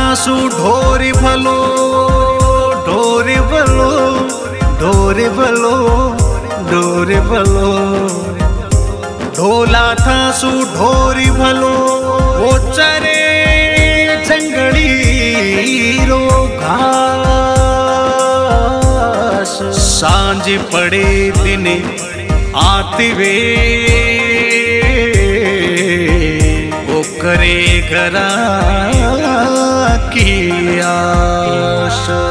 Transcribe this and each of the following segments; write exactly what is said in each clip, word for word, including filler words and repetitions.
थासु ढोरी भलो ढोरी भलो ढोरी भलो ढोरी भलो ढोला थासु ढोरी भलो वो चरे जंगली रो घास सांझ पड़े दिन आती वे वो करे घरा की आशा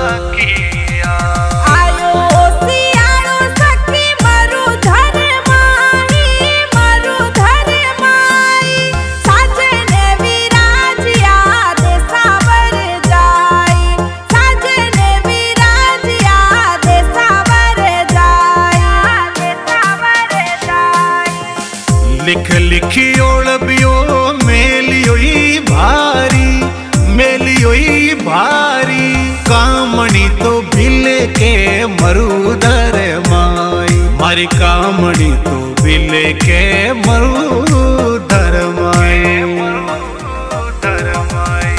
लिख लिखी ओळबियो मेलियो भारी मेलियो भारी कामणी तो बिले के मरुधर माई मारी कामणी तो बिले के मरुधर माई मरुधर माई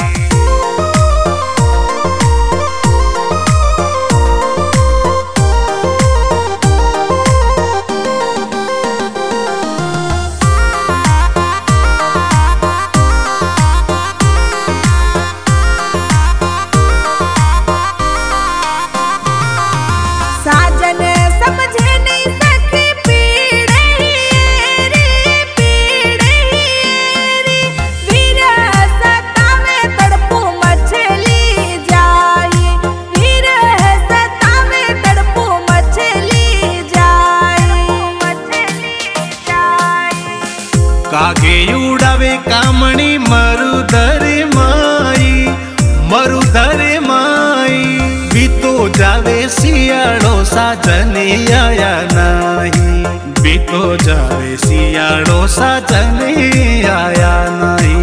कागे उड़ावे कामणी मरुधर माई मरुधर माई बीतो जावे सियाड़ो साजने आया नहीं बीतो जावे सियाड़ो साजने आया नहीं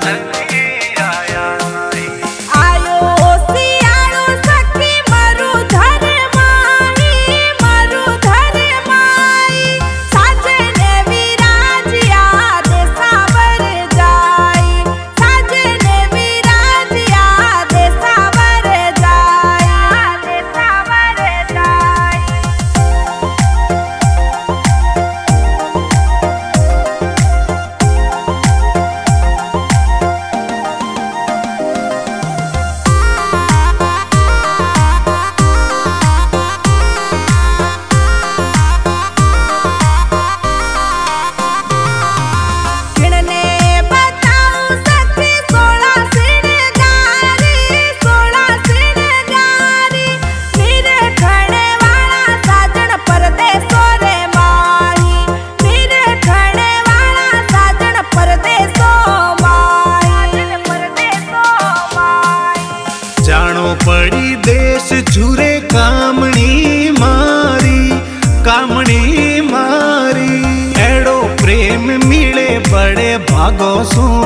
पड़ी देश झूरे कामणी मारी कामणी मारी एड़ो प्रेम मिले बड़े भागो सू